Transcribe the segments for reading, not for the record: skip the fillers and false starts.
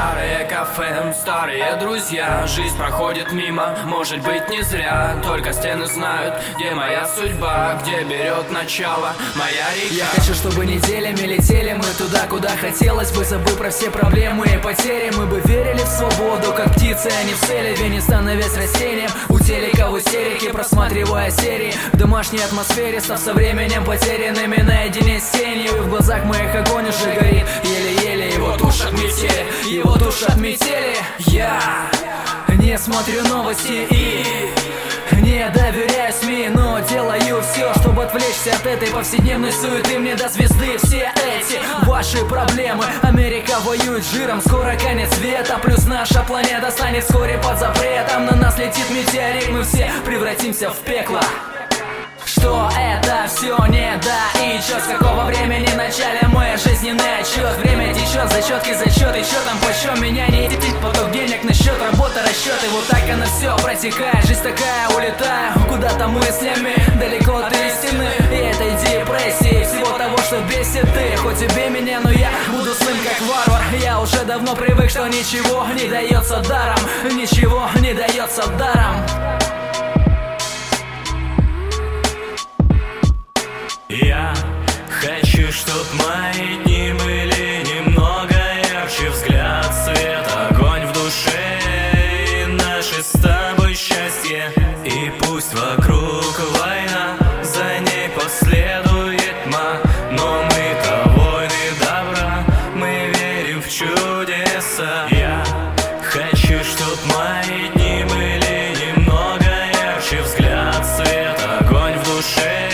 Старое кафе, старые друзья. Жизнь проходит мимо, может быть не зря. Только стены знают, где моя судьба, где берет начало моя река. Я хочу, чтобы неделями летели мы туда, куда хотелось бы, забыв про все проблемы и потери. Мы бы верили в свободу, как птицы, а не в селеве, не становясь растением у телека в истерике, просматривая серии в домашней атмосфере, став со временем потерянными наедине с тенью. И в глазах моих огонь уже горит, еле-еле его тушат метели, его тушат метели. Я не смотрю новости и не доверяю СМИ, но делаю все, чтобы отвлечься от этой повседневной суеты. Мне до звезды все эти ваши проблемы. Америка воюет с жиром, скоро конец света. Плюс наша планета станет вскоре под запретом. На нас летит метеорит, мы все превратимся в пекло. Что это все не да и чё, с какого времени в начале мой жизненный отчет. Время течет, зачетки, зачет, и чё там почем. Меня не едет поток денег на счет, работа, расчеты. Вот так оно все протекает, жизнь такая, улетаю куда-то мыслями далеко от истины и этой депрессии, всего того, что бесит ты. Хоть убей меня, но я буду злым как варвар. Я уже давно привык, что ничего не дается даром, ничего не дается даром. Я хочу, чтоб мои дни были немного ярче. Взгляд, свет, огонь в душе и наше с тобой счастье. И пусть вокруг война, за ней последует тьма, но мы-то воины добра, мы верим в чудеса. Я хочу, чтоб мои дни были немного ярче. Взгляд, свет, огонь в душе,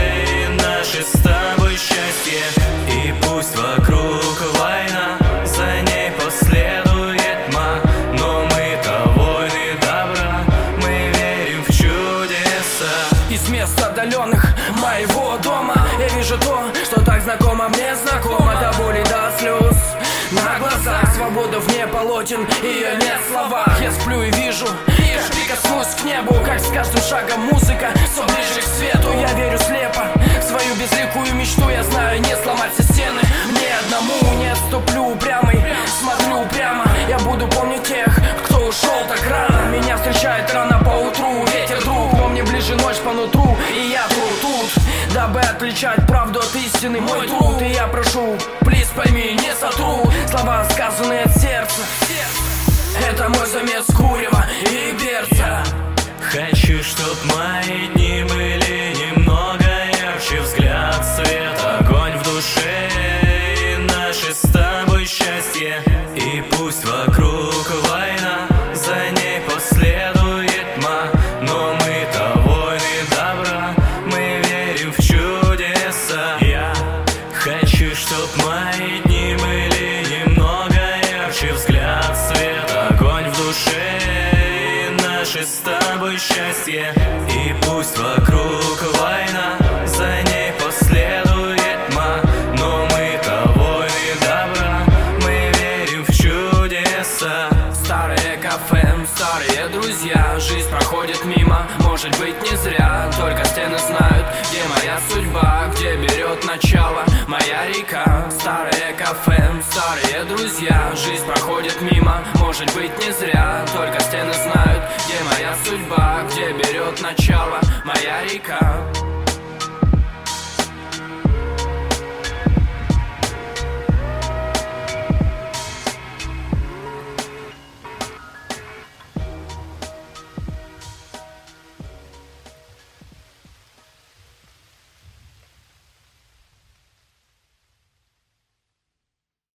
с тобой счастье. И пусть вокруг война, за ней последует тьма, но мы-то воины добра, мы верим в чудеса. Из мест отдаленных моего дома я вижу то, что так знакомо мне, знакомо до боли, до слез на глазах. Свобода вне полотен, ее нет в словах. Я сплю и вижу, я прикоснусь к небу, как с каждым шагом музыка все ближе к свету. Я верю слепо в свою безликую мечту, я знаю, не сломать все стены мне одному. Не отступлю упрямый, смотрю прямо, я буду помнить тех, кто ушел так рано. Меня встречает рано поутру ветер, друг, но мне ближе ночь по нутру, и я тут, дабы отличать правду от истины, мой труд. И я прошу, плиз, пойми, не сотру слова, сказанные от сердца. Это мой замес курева и перца. Хочу, чтоб мои дни были немного ярче. Взгляд, свет, огонь в душе и наше с тобой счастье. И пусть вокруг война, за ней последует тьма, но мы-то воины добра, мы верим в чудеса. Я хочу, чтоб мои дни были немного ярче. Взгляд, свет, огонь в душе и наше с тобой счастье. И пусть вокруг война, за ней последует тьма, но мы-то воины добра, мы верим в чудеса. Старое кафе, старые друзья. Жизнь проходит мимо, может быть не зря. Только стены знают, где моя судьба, где берет начало моя река. Старое кафе, старые друзья. Жизнь проходит мимо, может быть не зря. Только стены знают, где моя судьба, где берет начало моя река.